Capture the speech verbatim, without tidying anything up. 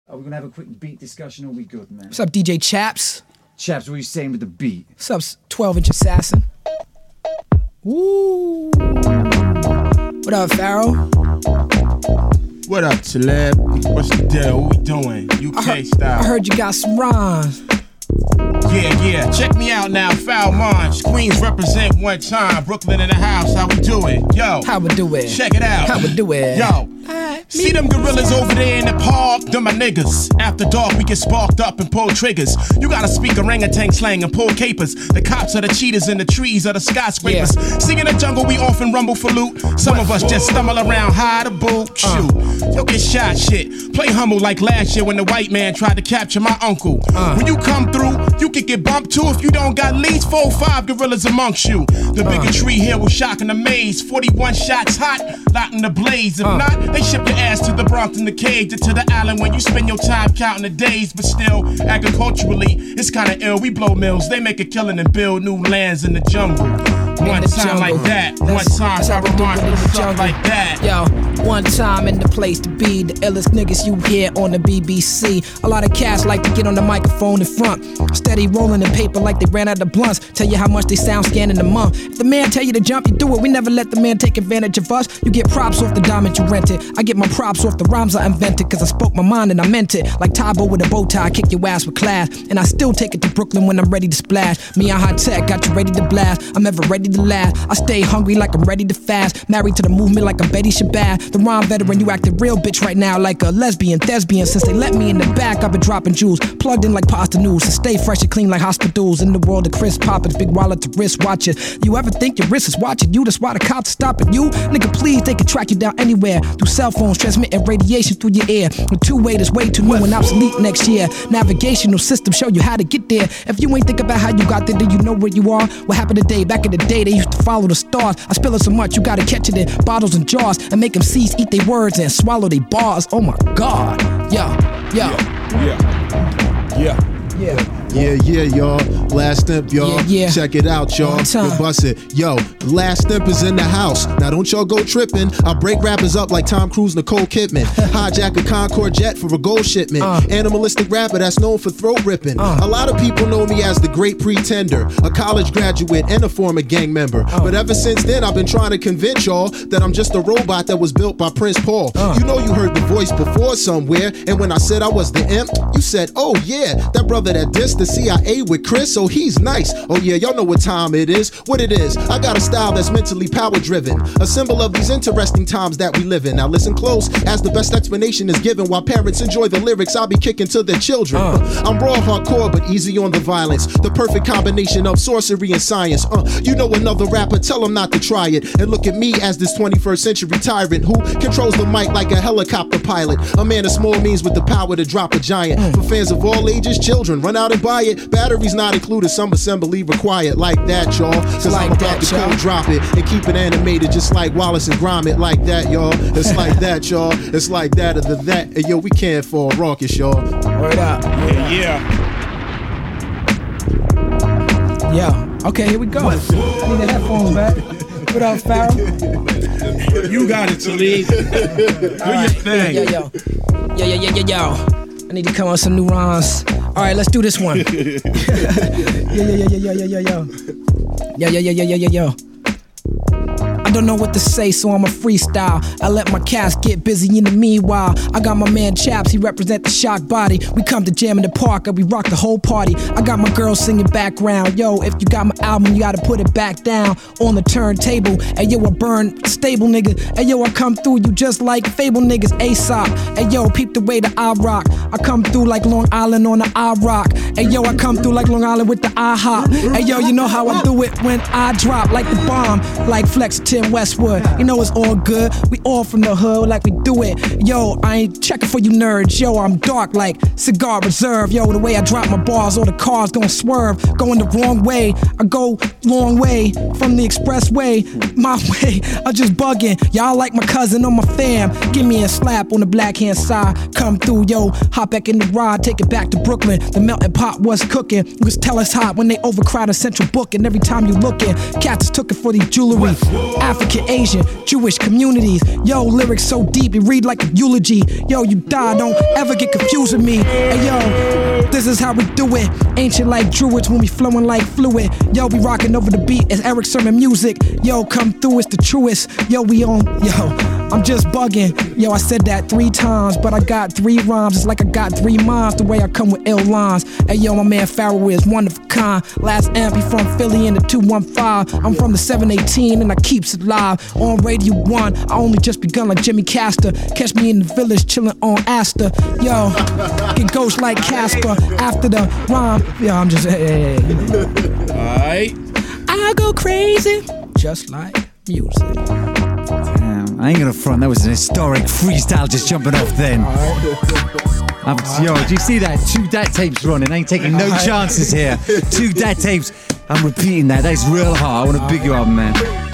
Are we gonna have a quick beat discussion or are we good, man? What's up, D J Chaps? Chaps, what are you saying with the beat? What's up, twelve inch assassin? Woo! What up, Pharaoh? What up, Taleb? What's the deal? What we doing? U K I heard, style. I heard you got some rhymes. Yeah, yeah. Check me out now, Foul Munch. Queens represent one time. Brooklyn in the house. How we do it? Yo. How we do it? Check it out. How we do it? Yo. See them gorillas over there in the park? Them my niggas. After dark, we get sparked up and pull triggers. You gotta speak orangutan slang and pull capers. The cops are the cheaters and the trees are the skyscrapers. Yeah. Sing in the jungle, we often rumble for loot. Some of us just stumble around high to boot. Shoot, uh. You'll get shot, shit. Play humble like last year when the white man tried to capture my uncle. Uh. When you come through, you can get bumped too if you don't got at least four or five gorillas amongst you. The uh. bigotry here will shock and amaze. forty-one shots hot, lighting the blaze. If uh. not, they ship your ass to the Bronx in the cage or to the island when you spend your time counting the days. But still, agriculturally, it's kinda ill. We blow mills, they make a killing and build new lands in the jungle. One the time jungle. like that, that's, one time that's I remind you something something like that. Yo, one time in the place to be, the illest niggas you hear on the B B C. A lot of cats like to get on the microphone in front, steady rolling in paper like they ran out of blunts. Tell you how much they sound scanning a month. If the man tell you to jump, you do it. We never let the man take advantage of us. You get props off the diamond you rented. I get my props off the rhymes I invented, cause I spoke my mind and I meant it. Like Tybo with a bow tie, kick your ass with class. And I still take it to Brooklyn when I'm ready to splash. Me on high tech, got you ready to blast. I'm ever ready to laugh. I stay hungry like I'm ready to fast. Married to the movement like I'm Betty Shabazz. The rhyme veteran, you acting real bitch right now like a lesbian, thespian. Since they let me in the back, I've been dropping jewels. Plugged in like pasta noodles. To stay fresh and clean like hospitals. In the world of Chris Poppins, big wallet to wrist watches. You ever think your wrist is watching you? That's why the cops are stopping you. Nigga, please, they can track you down anywhere. Through cell phones, transmitting radiation through your ear. The two-way is way too new and obsolete next year. Navigational system show you how to get there. If you ain't think about how you got there, do you know where you are? What happened today? Back in the day, they used to follow the stars. I spill it so much, you gotta catch it in bottles and jars and make them cease, eat their words and swallow their bars. Oh my God. Yo, yo. Yeah. Yeah. Yeah. Yeah, yeah, y'all. Last Stimp, y'all. Yeah, yeah. Check it out, y'all. Yo, bust it. Yo, Last Stimp is in the house. Now don't y'all go tripping. I break rappers up like Tom Cruise, Nicole Kidman. Hijack a Concorde jet for a gold shipment. Uh. Animalistic rapper that's known for throat ripping. Uh. A lot of people know me as the Great Pretender, a college graduate and a former gang member. Uh. But ever since then, I've been trying to convince y'all that I'm just a robot that was built by Prince Paul. Uh. You know you heard the voice before somewhere, and when I said I was the imp, you said, oh yeah, that brother that dissed the C I A with Chris, oh he's nice. Oh yeah, y'all know what time it is. What it is, I got a style that's mentally power driven, a symbol of these interesting times that we live in. Now listen close, as the best explanation is given. While parents enjoy the lyrics, I'll be kicking to their children. uh. I'm raw hardcore but easy on the violence, the perfect combination of sorcery and science. uh. You know another rapper, tell him not to try it, and look at me as this twenty-first century tyrant who controls the mic like a helicopter pilot, a man of small means with the power to drop a giant. mm. For fans of all ages, children, run out and buy it. Batteries not included, some assembly required. Like that, y'all. Cause like I'm about that, to cold drop it and keep it animated just like Wallace and Gromit. Like that, y'all. It's like that, y'all. It's like that or the that. And yo, we can't fall raucous, y'all. Word up. Yeah, yeah. Yeah. Okay, here we go. What? I need the headphones back. What up, Pharaoh? You got it, Talib. Do right. your thing. Yo, yo, yo. Yo, yo, yo, yo, yo. I need to come on with some new rhymes. All right, let's do this one. Yo, yo, yo, yo, yo, yo, yo, yo. Yo, yo, yo, yo, yo, yo, yo. I don't know what to say, so I'm a freestyle. I let my cats get busy in the meanwhile. I got my man Chaps, he represent the shock body. We come to jam in the park and we rock the whole party. I got my girl singing background. Yo, if you got my album, you gotta put it back down on the turntable. Hey yo, I burn stable nigga. Hey yo, I come through you just like Fable niggas ASAP. Hey yo, peep the way that I rock. I come through like Long Island on the I rock. Hey yo, I come through like Long Island with the I hop. Hey yo, you know how I do it when I drop like the bomb, like Flex Tim Westwood. You know it's all good. We all from the hood like we do it. Yo, I ain't checking for you nerds. Yo, I'm dark like Cigar Reserve. Yo, the way I drop my bars, all the cars gon' swerve, going the wrong way. I go long way from the expressway. My way, I just bugging. Y'all like my cousin or my fam. Give me a slap on the black hand side. Come through, yo. Hop back in the ride, take it back to Brooklyn. The melting pot was cooking. You could tell us hot when they overcrowded Central Booking. Every time you lookin', cats took it for these jewelry. African, Asian, Jewish communities. Yo, lyrics so deep, you read like a eulogy. Yo, you die, don't ever get confused with me. Hey yo, this is how we do it. Ancient like druids when we flowing like fluid. Yo, we rocking over the beat, it's Eric Sermon music. Yo, come through, it's the truest. Yo, we on, yo, I'm just bugging. Yo, I said that three times, but I got three rhymes. It's like I got three minds, the way I come with ill lines. Hey yo, my man Pharaoh is one of a kind. Last amp, he from Philly in the two one five. I'm from the seven eighteen and I keeps it live. On Radio one, I only just begun like Jimmy Castor. Catch me in the village chillin' on Astor. Yo, get ghost like Casper after the rhyme. Yo, I'm just, hey, hey, hey. Alright. I go crazy, just like music. Damn, I ain't gonna front. That was an historic freestyle just jumping off then. I'm, yo, do you see that? Two dat tapes running. I ain't taking no chances here. Two dat tapes. I'm repeating that. That's real hard. I want to big you up, man.